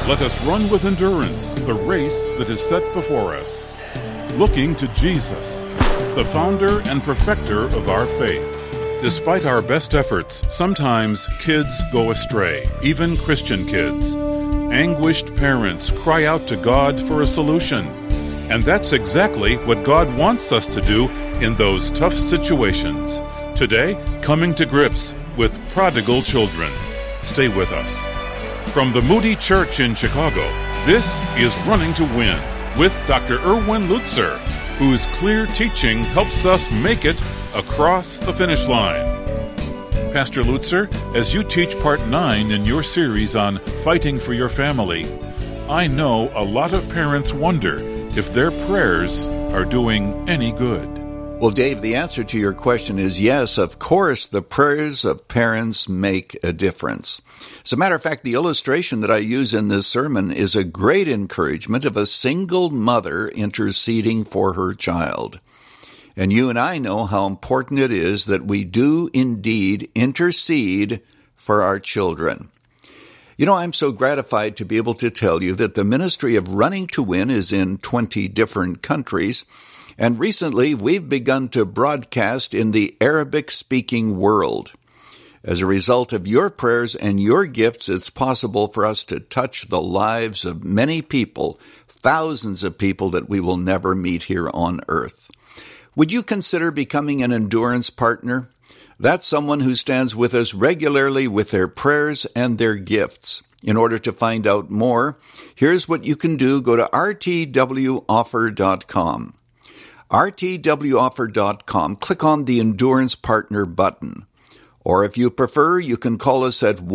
Let us run with endurance the race that is set before us, looking to Jesus, the founder and perfecter of our faith. Despite our best efforts, sometimes kids go astray, even Christian kids. Anguished parents cry out to God for a solution. And that's exactly what God wants us to do in those tough situations. Today, coming to grips with prodigal children. Stay with us. From the Moody Church in Chicago, this is Running to Win with Dr. Erwin Lutzer, whose clear teaching helps us make it across the finish line. Pastor Lutzer, as you teach Part 9 in your series on fighting for your family, I know a lot of parents wonder if their prayers are doing any good. Well, Dave, the answer to your question is yes, of course, the prayers of parents make a difference. As a matter of fact, the illustration that I use in this sermon is a great encouragement of a single mother interceding for her child. And you and I know how important it is that we do indeed intercede for our children. You know, I'm so gratified to be able to tell you that the ministry of Running to Win is in 20 different countries. And recently, we've begun to broadcast in the Arabic-speaking world. As a result of your prayers and your gifts, it's possible for us to touch the lives of many people, thousands of people that we will never meet here on earth. Would you consider becoming an endurance partner? That's someone who stands with us regularly with their prayers and their gifts. In order to find out more, here's what you can do. Go to rtwoffer.com. rtwoffer.com. Click on the Endurance Partner button. Or if you prefer, you can call us at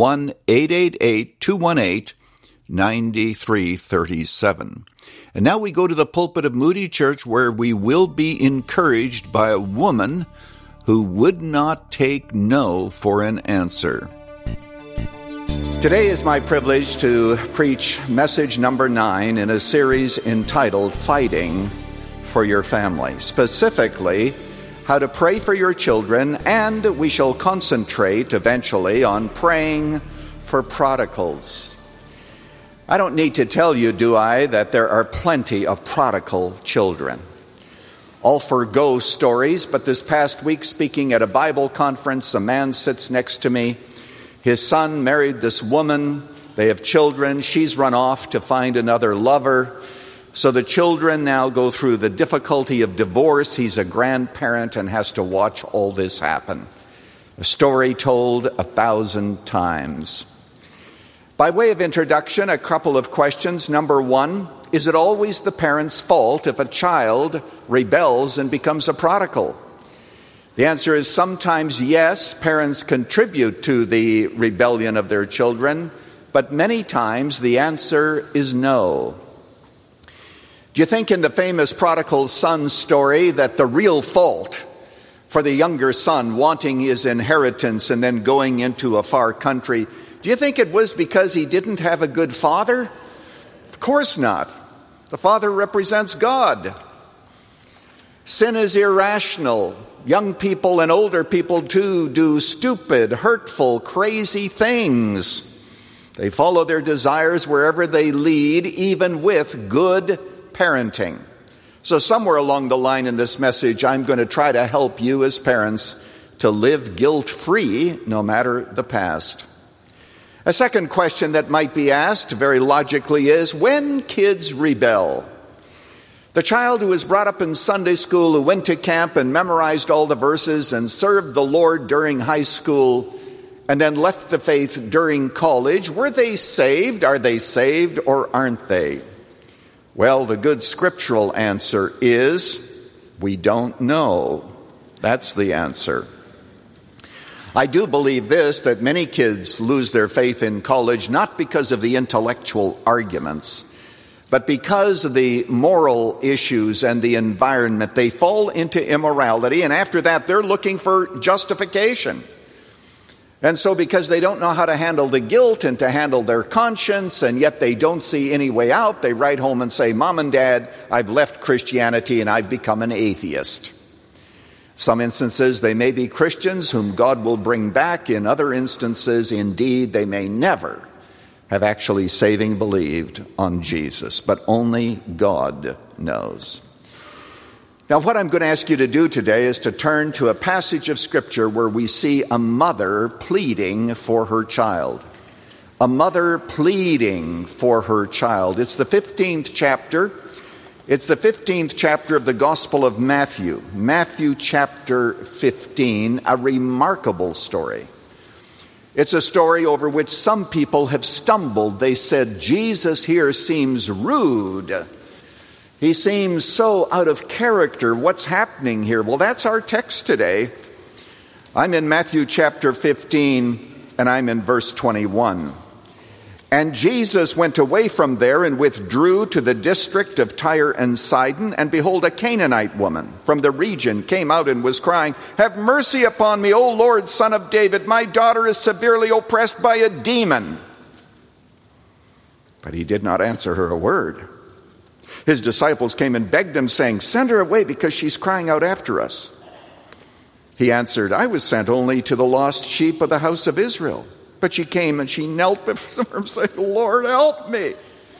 1-888-218-9337. And now we go to the pulpit of Moody Church, where we will be encouraged by a woman who would not take no for an answer. Today is my privilege to preach message number 9 in a series entitled Fighting for Your Family. Specifically, how to pray for your children, and we shall concentrate eventually on praying for prodigals. I don't need to tell you, do I, that there are plenty of prodigal children. All for ghost stories, but this past week, speaking at a Bible conference, a man sits next to me. His son married this woman. They have children. She's run off to find another lover. So the children now go through the difficulty of divorce. He's a grandparent and has to watch all this happen. A story told 1,000 times. By way of introduction, a couple of questions. Number 1, is it always the parent's fault if a child rebels and becomes a prodigal? The answer is sometimes yes, parents contribute to the rebellion of their children, but many times the answer is no. Do you think in the famous prodigal son story that the real fault for the younger son wanting his inheritance and then going into a far country, do you think it was because he didn't have a good father? Of course not. The father represents God. Sin is irrational. Young people and older people too do stupid, hurtful, crazy things. They follow their desires wherever they lead, even with good parenting. So somewhere along the line in this message, I'm going to try to help you as parents to live guilt-free no matter the past. A second question that might be asked very logically is, when kids rebel? The child who was brought up in Sunday school, who went to camp and memorized all the verses and served the Lord during high school and then left the faith during college, were they saved? Are they saved or aren't they? Well, the good scriptural answer is, we don't know. That's the answer. I do believe this, that many kids lose their faith in college not because of the intellectual arguments, but because of the moral issues and the environment. They fall into immorality, and after that they're looking for justification. And so because they don't know how to handle the guilt and to handle their conscience, and yet they don't see any way out, they write home and say, Mom and Dad, I've left Christianity and I've become an atheist. Some instances, they may be Christians whom God will bring back. In other instances, indeed, they may never have actually saving believed on Jesus, but only God knows. Now, what I'm going to ask you to do today is to turn to a passage of Scripture where we see a mother pleading for her child. A mother pleading for her child. It's the 15th chapter. It's the 15th chapter of the Gospel of Matthew. Matthew chapter 15, a remarkable story. It's a story over which some people have stumbled. They said, Jesus here seems rude. He seems so out of character. What's happening here? Well, that's our text today. I'm in Matthew chapter 15, and I'm in verse 21. And Jesus went away from there and withdrew to the district of Tyre and Sidon. And behold, a Canaanite woman from the region came out and was crying, "Have mercy upon me, O Lord, Son of David. My daughter is severely oppressed by a demon." But he did not answer her a word. His disciples came and begged him, saying, "Send her away, because she's crying out after us." He answered, "I was sent only to the lost sheep of the house of Israel." But she came and she knelt before him, saying, "Lord, help me."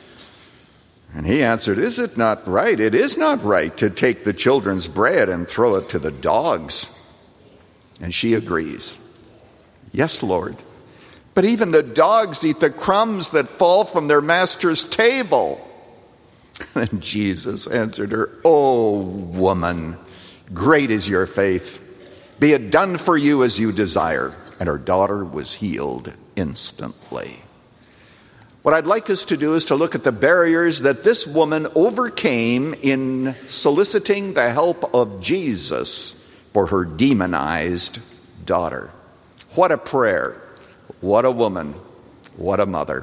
And he answered, "Is it not right? It is not right to take the children's bread and throw it to the dogs." And she agrees, "Yes, Lord. But even the dogs eat the crumbs that fall from their master's table." And Jesus answered her, "O woman, great is your faith. Be it done for you as you desire." And her daughter was healed instantly. What I'd like us to do is to look at the barriers that this woman overcame in soliciting the help of Jesus for her demonized daughter. What a prayer. What a woman. What a mother.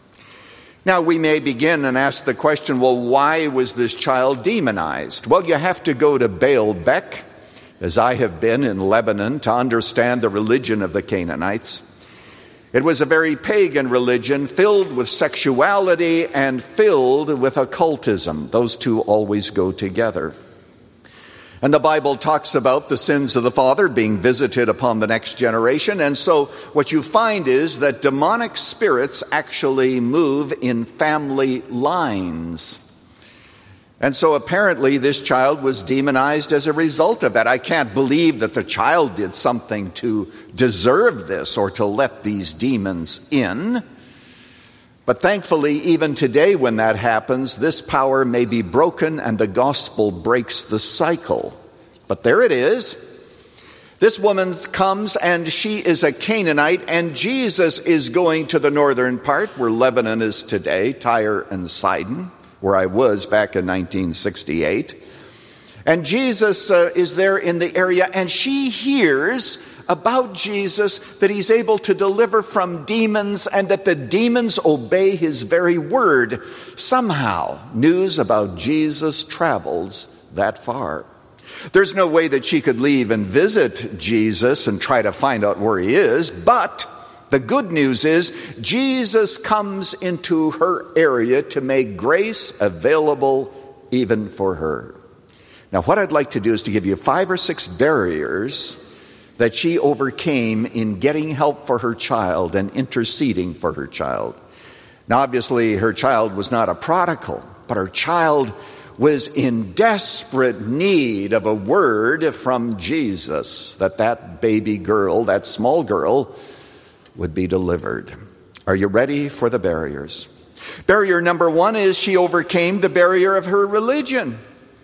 Now we may begin and ask the question, well, why was this child demonized? Well, you have to go to Baalbek, as I have been in Lebanon, to understand the religion of the Canaanites. It was a very pagan religion, filled with sexuality and filled with occultism. Those two always go together. And the Bible talks about the sins of the father being visited upon the next generation. And so what you find is that demonic spirits actually move in family lines. And so apparently this child was demonized as a result of that. I can't believe that the child did something to deserve this or to let these demons in. But thankfully, even today when that happens, this power may be broken and the gospel breaks the cycle. But there it is. This woman comes and she is a Canaanite, and Jesus is going to the northern part where Lebanon is today, Tyre and Sidon, where I was back in 1968. And Jesus is there in the area, and she hears about Jesus, that he's able to deliver from demons and that the demons obey his very word. Somehow, news about Jesus travels that far. There's no way that she could leave and visit Jesus and try to find out where he is, but the good news is Jesus comes into her area to make grace available even for her. Now, what I'd like to do is to give you 5 or 6 barriers that she overcame in getting help for her child and interceding for her child. Now, obviously, her child was not a prodigal, but her child was in desperate need of a word from Jesus, that baby girl, that small girl, would be delivered. Are you ready for the barriers? Barrier number 1 is she overcame the barrier of her religion.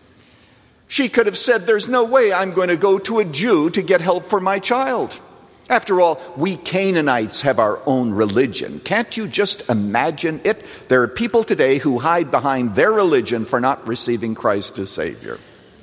She could have said, "There's no way I'm going to go to a Jew to get help for my child. After all, we Canaanites have our own religion." Can't you just imagine it? There are people today who hide behind their religion for not receiving Christ as Savior.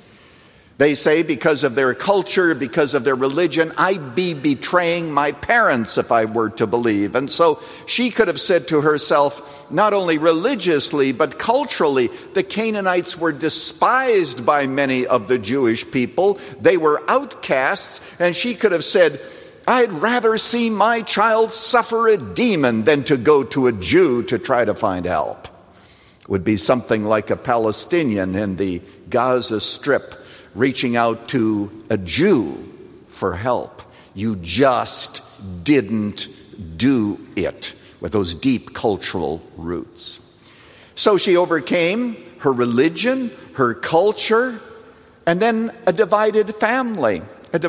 They say because of their culture, because of their religion, I'd be betraying my parents if I were to believe. And so she could have said to herself, not only religiously, but culturally, the Canaanites were despised by many of the Jewish people. They were outcasts, and she could have said, I'd rather see my child suffer a demon than to go to a Jew to try to find help. It would be something like a Palestinian in the Gaza Strip reaching out to a Jew for help. You just didn't do it. with those deep cultural roots. So she overcame her religion, her culture, and then a divided family.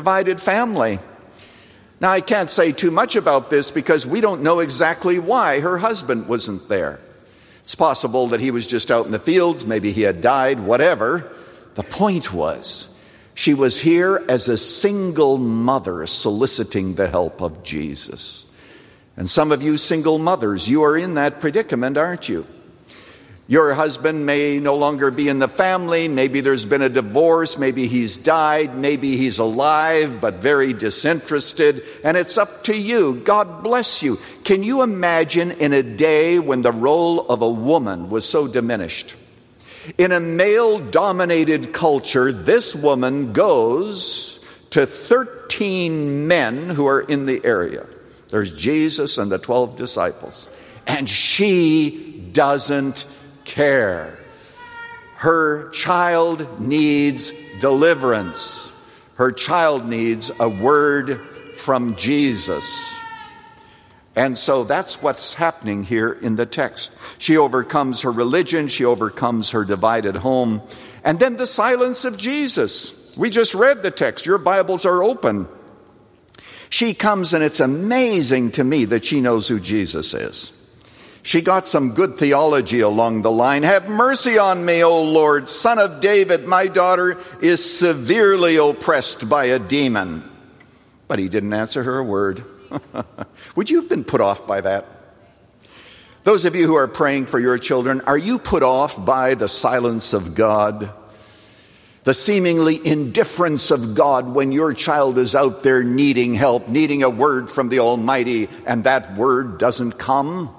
Now, I can't say too much about this because we don't know exactly why her husband wasn't there. It's possible that he was just out in the fields, maybe he had died, whatever. The point was, she was here as a single mother soliciting the help of Jesus. And some of you single mothers, you are in that predicament, aren't you? Your husband may no longer be in the family. Maybe there's been a divorce. Maybe he's died. Maybe he's alive, but very disinterested. And it's up to you. God bless you. Can you imagine in a day when the role of a woman was so diminished? In a male-dominated culture, this woman goes to 13 men who are in the area. There's Jesus and the 12 disciples. And she doesn't care. Her child needs deliverance. Her child needs a word from Jesus. And so that's what's happening here in the text. She overcomes her religion. She overcomes her divided home. And then the silence of Jesus. We just read the text. Your Bibles are open. She comes, and it's amazing to me that she knows who Jesus is. She got some good theology along the line. Have mercy on me, O Lord, Son of David. My daughter is severely oppressed by a demon. But he didn't answer her a word. Would you have been put off by that? Those of you who are praying for your children, are you put off by the silence of God? The seemingly indifference of God when your child is out there needing help, needing a word from the Almighty, and that word doesn't come?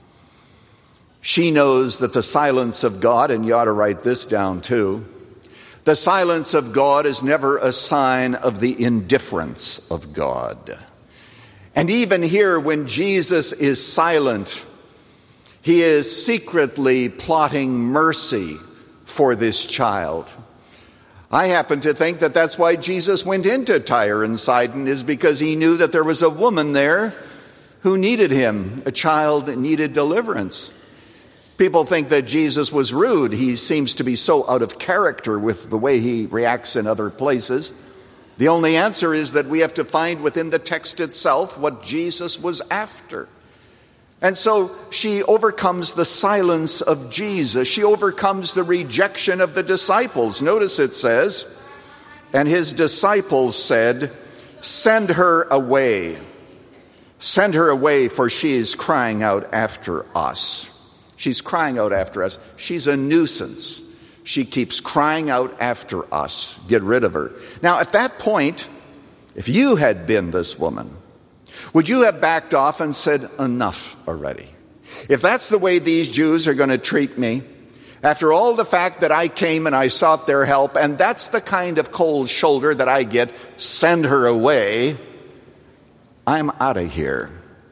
She knows that the silence of God, and you ought to write this down too, the silence of God is never a sign of the indifference of God. And even here, when Jesus is silent, he is secretly plotting mercy for this child. I happen to think that that's why Jesus went into Tyre and Sidon, is because he knew that there was a woman there who needed him, a child that needed deliverance. People think that Jesus was rude. He seems to be so out of character with the way he reacts in other places. The only answer is that we have to find within the text itself what Jesus was after. And so she overcomes the silence of Jesus. She overcomes the rejection of the disciples. Notice it says, and his disciples said, "Send her away. Send her away, for she is crying out after us." She's crying out after us. She's a nuisance. She keeps crying out after us. Get rid of her. Now, at that point, if you had been this woman, would you have backed off and said, enough already? If that's the way these Jews are going to treat me, after all the fact that I came and I sought their help, and that's the kind of cold shoulder that I get, send her away, I'm out of here.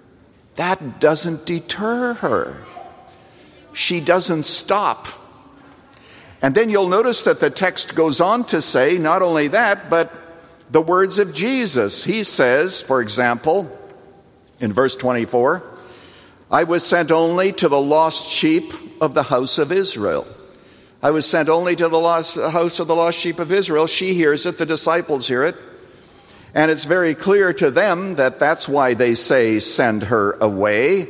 That doesn't deter her. She doesn't stop. And then you'll notice that the text goes on to say not only that, but the words of Jesus. He says, for example, in verse 24, I was sent only to the lost sheep of the house of Israel. I was sent only to the house of the lost sheep of Israel. She hears it, the disciples hear it. And it's very clear to them that that's why they say, send her away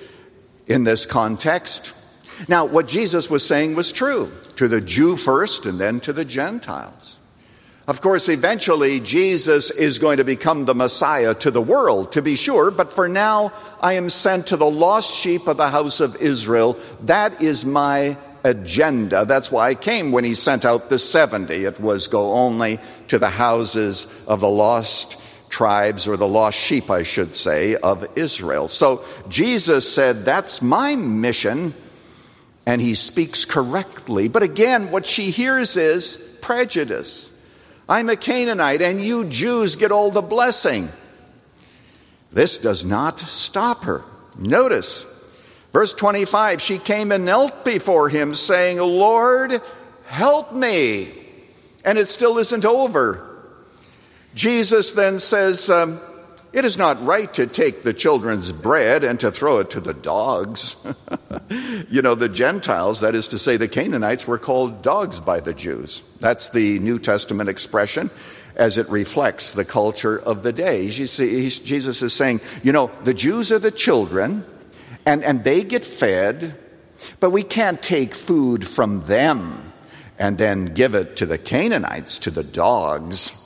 in this context. Now, what Jesus was saying was true, to the Jew first and then to the Gentiles. Of course, eventually, Jesus is going to become the Messiah to the world, to be sure, but for now, I am sent to the lost sheep of the house of Israel. That is my agenda. That's why I came when he sent out the 70. It was go only to the houses of the lost tribes, or the lost sheep, I should say, of Israel. So Jesus said, that's my mission. And he speaks correctly. But again, what she hears is prejudice. I'm a Canaanite, and you Jews get all the blessing. This does not stop her. Notice, verse 25, she came and knelt before him, saying, Lord, help me. And it still isn't over. Jesus then says, it is not right to take the children's bread and to throw it to the dogs. You know, the Gentiles, that is to say the Canaanites, were called dogs by the Jews. That's the New Testament expression as it reflects the culture of the day. You see, Jesus is saying, you know, the Jews are the children, and they get fed, but we can't take food from them and then give it to the Canaanites, to the dogs.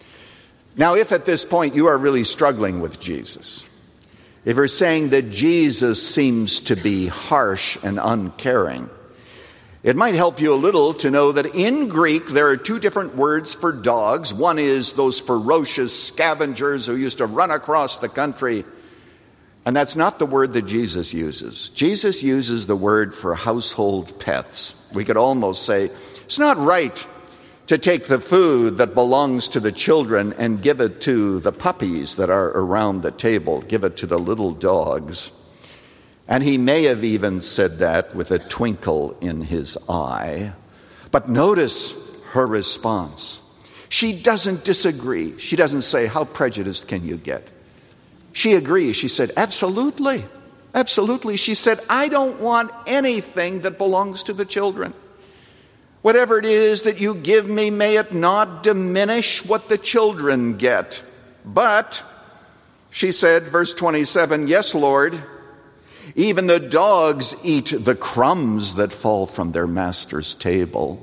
Now, if at this point you are really struggling with Jesus, if you're saying that Jesus seems to be harsh and uncaring, it might help you a little to know that in Greek there are two different words for dogs. One is those ferocious scavengers who used to run across the country. And that's not the word that Jesus uses. Jesus uses the word for household pets. We could almost say, it's not right to take the food that belongs to the children and give it to the puppies that are around the table, give it to the little dogs. And he may have even said that with a twinkle in his eye. But notice her response. She doesn't disagree. She doesn't say, how prejudiced can you get? She agrees. She said, absolutely. Absolutely. She said, I don't want anything that belongs to the children. Whatever it is that you give me, may it not diminish what the children get. But, she said, verse 27, yes, Lord, even the dogs eat the crumbs that fall from their master's table.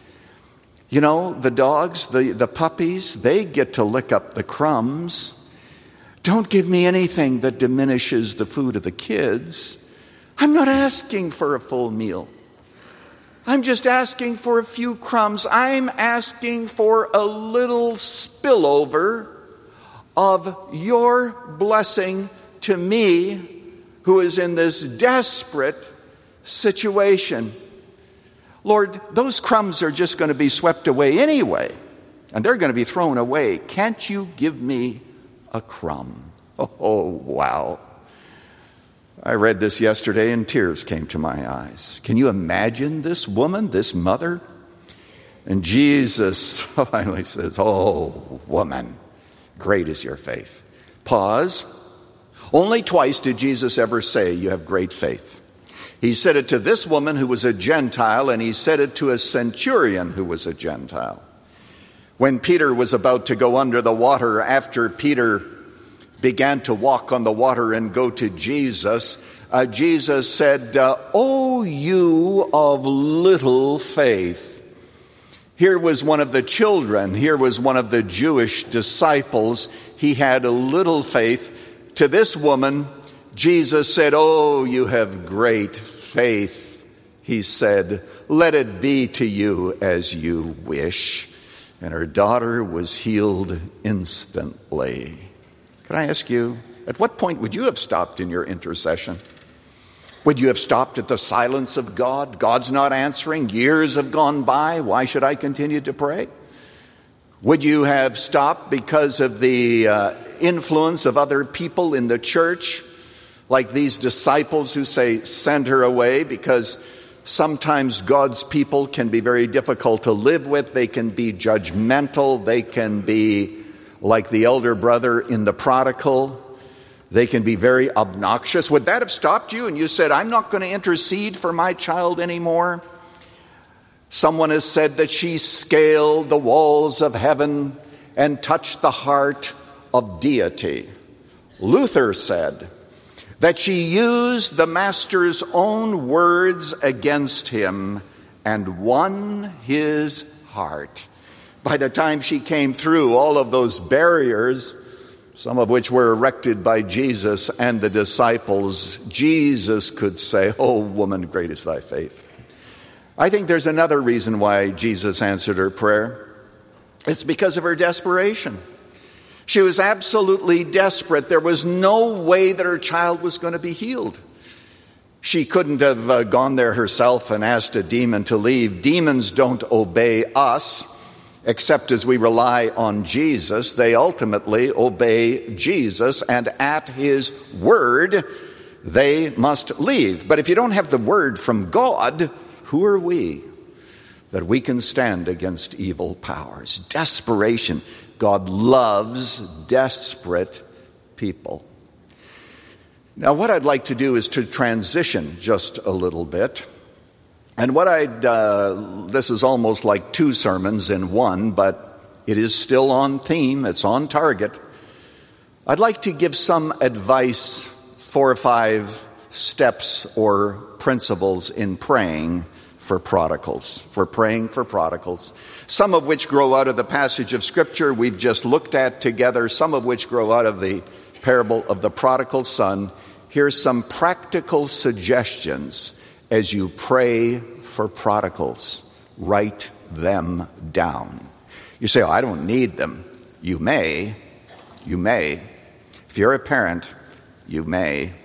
You know, the dogs, the puppies, they get to lick up the crumbs. Don't give me anything that diminishes the food of the kids. I'm not asking for a full meal. I'm just asking for a few crumbs. I'm asking for a little spillover of your blessing to me, who is in this desperate situation. Lord, those crumbs are just going to be swept away anyway, and they're going to be thrown away. Can't you give me a crumb? Oh, wow. I read this yesterday and tears came to my eyes. Can you imagine this woman, this mother? And Jesus finally says, oh, woman, great is your faith. Pause. Only twice did Jesus ever say, you have great faith. He said it to this woman who was a Gentile, and he said it to a centurion who was a Gentile. When Peter was about to go under the water, after Peter began to walk on the water and go to Jesus, Jesus said, oh, you of little faith. Here was one of the children. Here was one of the Jewish disciples. He had a little faith. To this woman, Jesus said, oh, you have great faith. He said, let it be to you as you wish. And her daughter was healed instantly. Can I ask you, at what point would you have stopped in your intercession? Would you have stopped at the silence of God? God's not answering. Years have gone by. Why should I continue to pray? Would you have stopped because of the influence of other people in the church, like these disciples who say, send her away, because sometimes God's people can be very difficult to live with. They can be judgmental. They can be like the elder brother in the prodigal. They can be very obnoxious. Would that have stopped you and you said, I'm not going to intercede for my child anymore? Someone has said that she scaled the walls of heaven and touched the heart of deity. Luther said that she used the master's own words against him and won his heart. By the time she came through all of those barriers, some of which were erected by Jesus and the disciples, Jesus could say, oh, woman, great is thy faith. I think there's another reason why Jesus answered her prayer. It's because of her desperation. She was absolutely desperate. There was no way that her child was going to be healed. She couldn't have gone there herself and asked a demon to leave. Demons don't obey us except as we rely on Jesus. They ultimately obey Jesus, and at his word, they must leave. But if you don't have the word from God, who are we that we can stand against evil powers? Desperation. God loves desperate people. Now, what I'd like to do is to transition just a little bit. And this is almost like two sermons in one, but it is still on theme, it's on target. I'd like to give some advice, 4 or 5 steps or principles in praying for prodigals, some of which grow out of the passage of Scripture we've just looked at together, some of which grow out of the parable of the prodigal son. Here's some practical suggestions as you pray for prodigals. Write them down. You say, I don't need them. You may. If you're a parent, you may.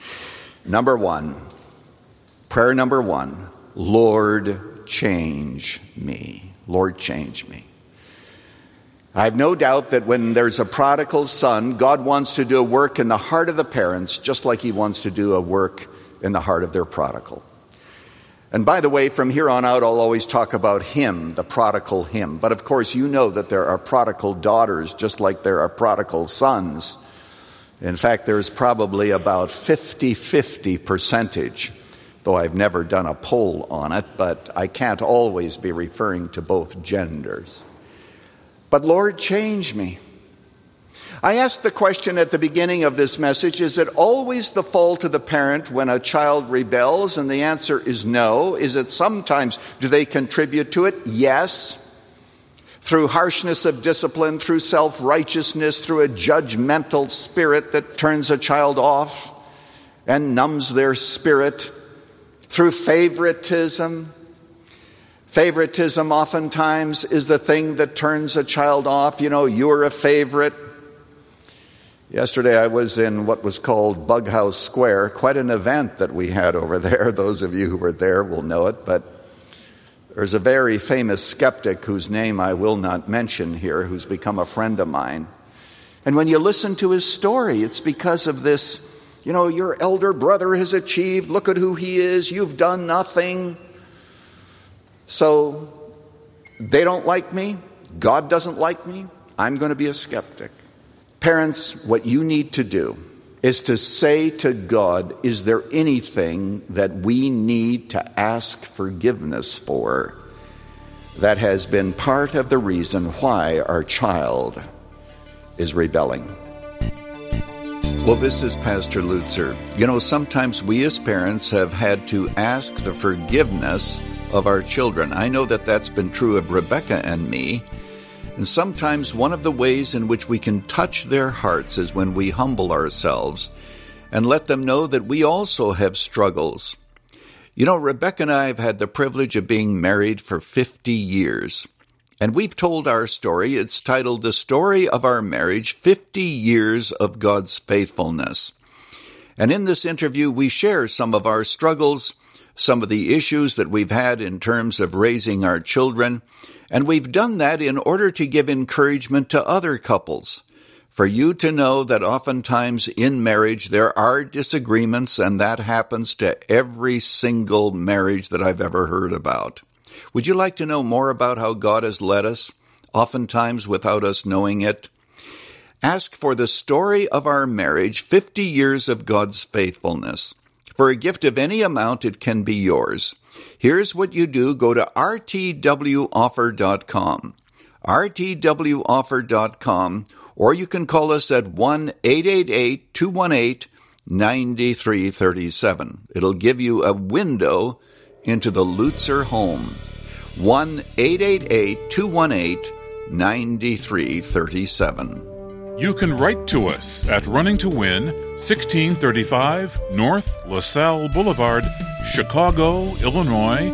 Prayer number 1, Lord, change me. Lord, change me. I have no doubt that when there's a prodigal son, God wants to do a work in the heart of the parents, just like he wants to do a work in the heart of their prodigal. And by the way, from here on out, I'll always talk about him, the prodigal him. But of course, you know that there are prodigal daughters, just like there are prodigal sons. In fact, there's probably about 50-50 percentage, though I've never done a poll on it, but I can't always be referring to both genders. But Lord, change me. I asked the question at the beginning of this message, is it always the fault of the parent when a child rebels? And the answer is no. Is it sometimes, do they contribute to it? Yes. Through harshness of discipline, through self-righteousness, through a judgmental spirit that turns a child off and numbs their spirit, through favoritism. Favoritism oftentimes is the thing that turns a child off. You're a favorite. Yesterday I was in what was called Bughouse Square, quite an event that we had over there. Those of you who were there will know it, but there's a very famous skeptic whose name I will not mention here, who's become a friend of mine. And when you listen to his story, it's because of this, your elder brother has achieved, look at who he is, you've done nothing. So they don't like me, God doesn't like me, I'm going to be a skeptic. Parents, what you need to do is to say to God, is there anything that we need to ask forgiveness for that has been part of the reason why our child is rebelling? Well, this is Pastor Lutzer. Sometimes we as parents have had to ask the forgiveness of our children. I know that that's been true of Rebecca and me. And sometimes one of the ways in which we can touch their hearts is when we humble ourselves and let them know that we also have struggles. Rebecca and I have had the privilege of being married for 50 years. And we've told our story. It's titled The Story of Our Marriage, 50 Years of God's Faithfulness. And in this interview, we share some of our struggles, some of the issues that we've had in terms of raising our children, and we've done that in order to give encouragement to other couples, for you to know that oftentimes in marriage there are disagreements, and that happens to every single marriage that I've ever heard about. Would you like to know more about how God has led us, oftentimes without us knowing it? Ask for The Story of Our Marriage, 50 Years of God's Faithfulness. For a gift of any amount, it can be yours. Here's what you do. Go to rtwoffer.com, rtwoffer.com, or you can call us at 1-888-218-9337. It'll give you a window into the Lutzer home. 1-888-218-9337. You can write to us at Running to Win, 1635 North LaSalle Boulevard, Chicago, Illinois,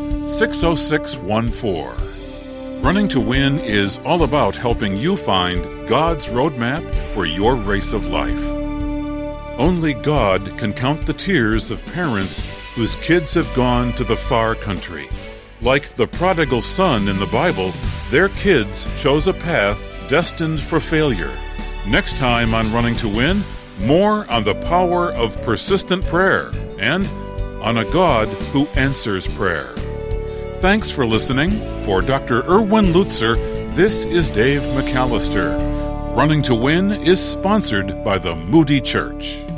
60614. Running to Win is all about helping you find God's roadmap for your race of life. Only God can count the tears of parents whose kids have gone to the far country. Like the prodigal son in the Bible, their kids chose a path destined for failure. Next time on Running to Win, more on the power of persistent prayer and on a God who answers prayer. Thanks for listening. For Dr. Erwin Lutzer, this is Dave McAllister. Running to Win is sponsored by the Moody Church.